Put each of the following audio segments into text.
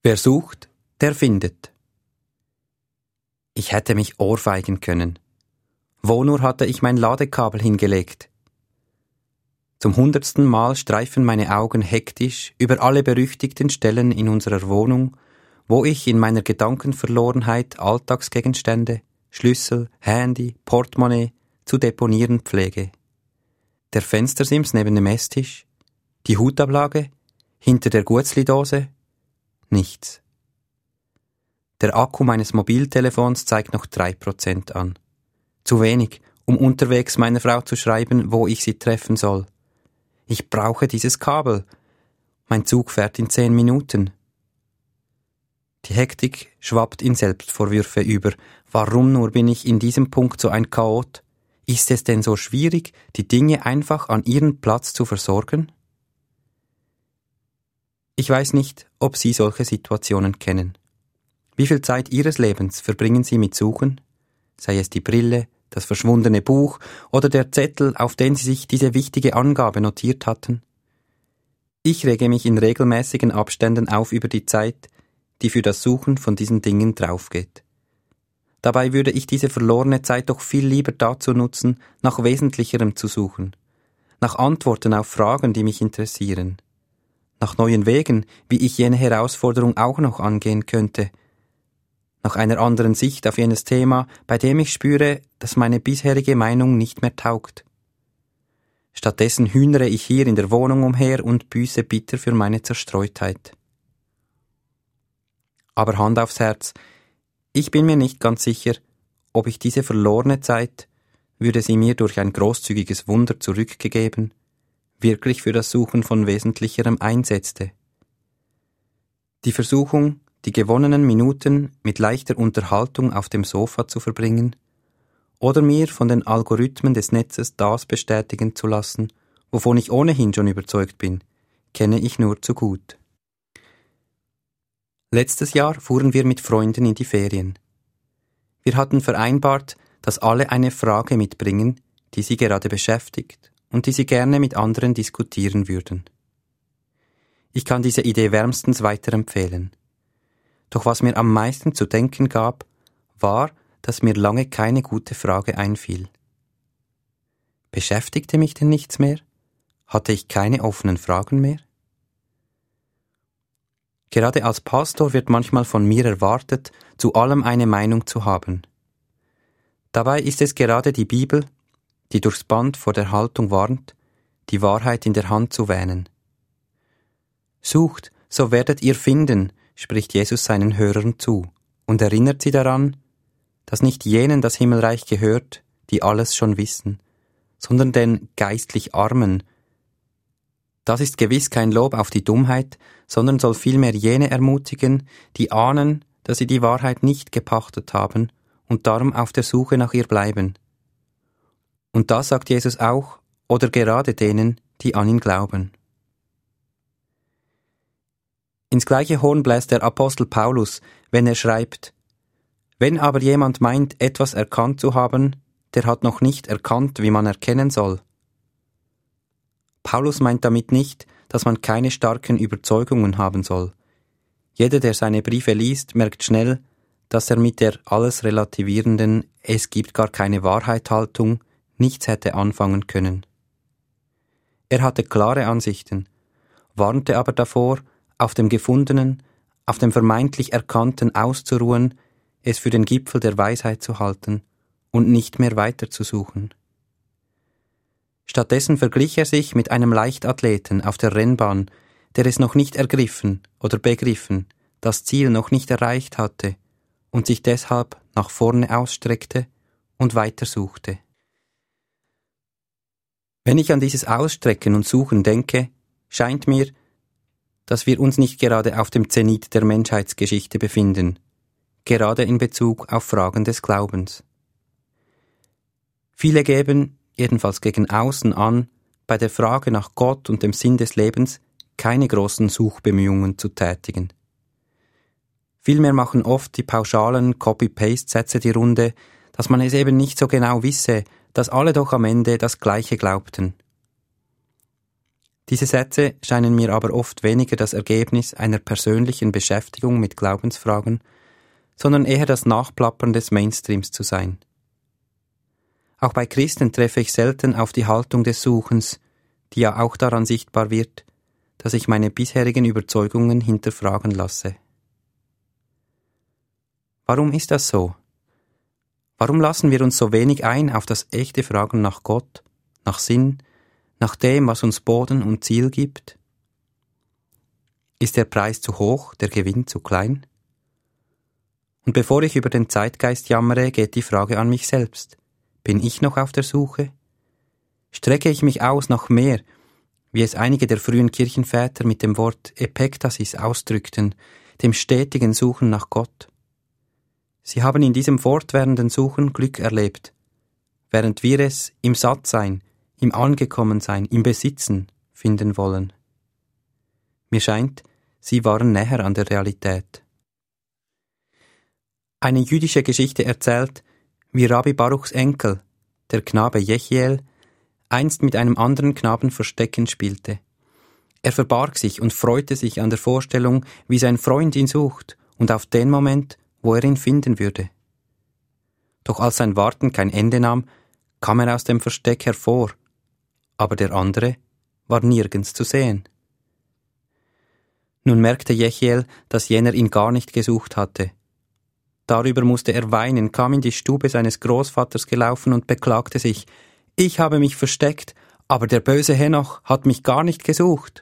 Wer sucht, der findet. Ich hätte mich ohrfeigen können. Wo nur hatte ich mein Ladekabel hingelegt? Zum 100. Mal streifen meine Augen hektisch über alle berüchtigten Stellen in unserer Wohnung, wo ich in meiner Gedankenverlorenheit Alltagsgegenstände, Schlüssel, Handy, Portemonnaie zu deponieren pflege. Der Fenstersims neben dem Esstisch, die Hutablage, hinter der Guetzli-Dose, nichts. Der Akku meines Mobiltelefons zeigt noch 3% an. Zu wenig, um unterwegs meiner Frau zu schreiben, wo ich sie treffen soll. Ich brauche dieses Kabel. Mein Zug fährt in 10 Minuten. Die Hektik schwappt in Selbstvorwürfe über. Warum nur bin ich in diesem Punkt so ein Chaot? Ist es denn so schwierig, die Dinge einfach an ihren Platz zu versorgen? Ich weiß nicht, ob Sie solche Situationen kennen. Wie viel Zeit Ihres Lebens verbringen Sie mit Suchen? Sei es die Brille, das verschwundene Buch oder der Zettel, auf den Sie sich diese wichtige Angabe notiert hatten? Ich rege mich in regelmäßigen Abständen auf über die Zeit, die für das Suchen von diesen Dingen draufgeht. Dabei würde ich diese verlorene Zeit doch viel lieber dazu nutzen, nach Wesentlicherem zu suchen, nach Antworten auf Fragen, die mich interessieren, nach neuen Wegen, wie ich jene Herausforderung auch noch angehen könnte, nach einer anderen Sicht auf jenes Thema, bei dem ich spüre, dass meine bisherige Meinung nicht mehr taugt. Stattdessen hühnere ich hier in der Wohnung umher und büße bitter für meine Zerstreutheit. Aber Hand aufs Herz, ich bin mir nicht ganz sicher, ob ich diese verlorene Zeit, würde sie mir durch ein großzügiges Wunder zurückgegeben, wirklich für das Suchen von Wesentlicherem einsetzte. Die Versuchung, die gewonnenen Minuten mit leichter Unterhaltung auf dem Sofa zu verbringen oder mir von den Algorithmen des Netzes das bestätigen zu lassen, wovon ich ohnehin schon überzeugt bin, kenne ich nur zu gut. Letztes Jahr fuhren wir mit Freunden in die Ferien. Wir hatten vereinbart, dass alle eine Frage mitbringen, die sie gerade beschäftigt und die sie gerne mit anderen diskutieren würden. Ich kann diese Idee wärmstens weiterempfehlen. Doch was mir am meisten zu denken gab, war, dass mir lange keine gute Frage einfiel. Beschäftigte mich denn nichts mehr? Hatte ich keine offenen Fragen mehr? Gerade als Pastor wird manchmal von mir erwartet, zu allem eine Meinung zu haben. Dabei ist es gerade die Bibel, die durchs Band vor der Haltung warnt, die Wahrheit in der Hand zu wähnen. Sucht, so werdet ihr finden, spricht Jesus seinen Hörern zu und erinnert sie daran, dass nicht jenen das Himmelreich gehört, die alles schon wissen, sondern den geistlich Armen. Das ist gewiss kein Lob auf die Dummheit, sondern soll vielmehr jene ermutigen, die ahnen, dass sie die Wahrheit nicht gepachtet haben und darum auf der Suche nach ihr bleiben. Und das sagt Jesus auch, oder gerade denen, die an ihn glauben. Ins gleiche Horn bläst der Apostel Paulus, wenn er schreibt: Wenn aber jemand meint, etwas erkannt zu haben, der hat noch nicht erkannt, wie man erkennen soll. Paulus meint damit nicht, dass man keine starken Überzeugungen haben soll. Jeder, der seine Briefe liest, merkt schnell, dass er mit der alles relativierenden „Es gibt gar keine Wahrheit“-Haltung nichts hätte anfangen können. Er hatte klare Ansichten, warnte aber davor, auf dem Gefundenen, auf dem vermeintlich Erkannten auszuruhen, es für den Gipfel der Weisheit zu halten und nicht mehr weiterzusuchen. Stattdessen verglich er sich mit einem Leichtathleten auf der Rennbahn, der es noch nicht ergriffen oder begriffen, das Ziel noch nicht erreicht hatte und sich deshalb nach vorne ausstreckte und weitersuchte. Wenn ich an dieses Ausstrecken und Suchen denke, scheint mir, dass wir uns nicht gerade auf dem Zenit der Menschheitsgeschichte befinden, gerade in Bezug auf Fragen des Glaubens. Viele geben, jedenfalls gegen außen an, bei der Frage nach Gott und dem Sinn des Lebens keine großen Suchbemühungen zu tätigen. Vielmehr machen oft die pauschalen Copy-Paste-Sätze die Runde, dass man es eben nicht so genau wisse, dass alle doch am Ende das Gleiche glaubten. Diese Sätze scheinen mir aber oft weniger das Ergebnis einer persönlichen Beschäftigung mit Glaubensfragen, sondern eher das Nachplappern des Mainstreams zu sein. Auch bei Christen treffe ich selten auf die Haltung des Suchens, die ja auch daran sichtbar wird, dass ich meine bisherigen Überzeugungen hinterfragen lasse. Warum ist das so? Warum lassen wir uns so wenig ein auf das echte Fragen nach Gott, nach Sinn, nach dem, was uns Boden und Ziel gibt? Ist der Preis zu hoch, der Gewinn zu klein? Und bevor ich über den Zeitgeist jammere, geht die Frage an mich selbst. Bin ich noch auf der Suche? Strecke ich mich aus nach mehr, wie es einige der frühen Kirchenväter mit dem Wort Epektasis ausdrückten, dem stetigen Suchen nach Gott? Sie haben in diesem fortwährenden Suchen Glück erlebt, während wir es im Sattsein, im Angekommensein, im Besitzen finden wollen. Mir scheint, sie waren näher an der Realität. Eine jüdische Geschichte erzählt, wie Rabbi Baruchs Enkel, der Knabe Jechiel, einst mit einem anderen Knaben Verstecken spielte. Er verbarg sich und freute sich an der Vorstellung, wie sein Freund ihn sucht und auf den Moment, wo er ihn finden würde. Doch als sein Warten kein Ende nahm, kam er aus dem Versteck hervor, aber der andere war nirgends zu sehen. Nun merkte Jechiel, dass jener ihn gar nicht gesucht hatte. Darüber musste er weinen, kam in die Stube seines Großvaters gelaufen und beklagte sich: Ich habe mich versteckt, aber der böse Henoch hat mich gar nicht gesucht.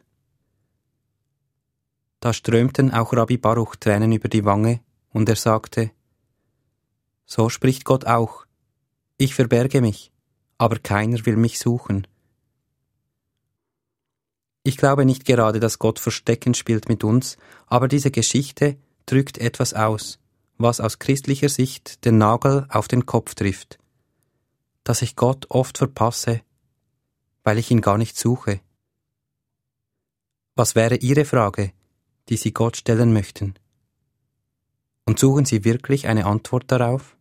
Da strömten auch Rabbi Baruch Tränen über die Wange, und er sagte: So spricht Gott auch, ich verberge mich, aber keiner will mich suchen. Ich glaube nicht gerade, dass Gott Verstecken spielt mit uns, aber diese Geschichte drückt etwas aus, was aus christlicher Sicht den Nagel auf den Kopf trifft, dass ich Gott oft verpasse, weil ich ihn gar nicht suche. Was wäre Ihre Frage, die Sie Gott stellen möchten? Und suchen Sie wirklich eine Antwort darauf?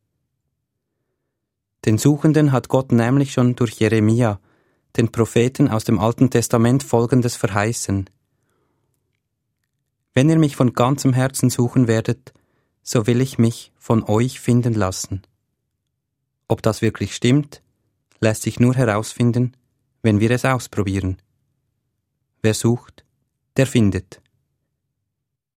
Den Suchenden hat Gott nämlich schon durch Jeremia, den Propheten aus dem Alten Testament, Folgendes verheißen: Wenn ihr mich von ganzem Herzen suchen werdet, so will ich mich von euch finden lassen. Ob das wirklich stimmt, lässt sich nur herausfinden, wenn wir es ausprobieren. Wer sucht, der findet.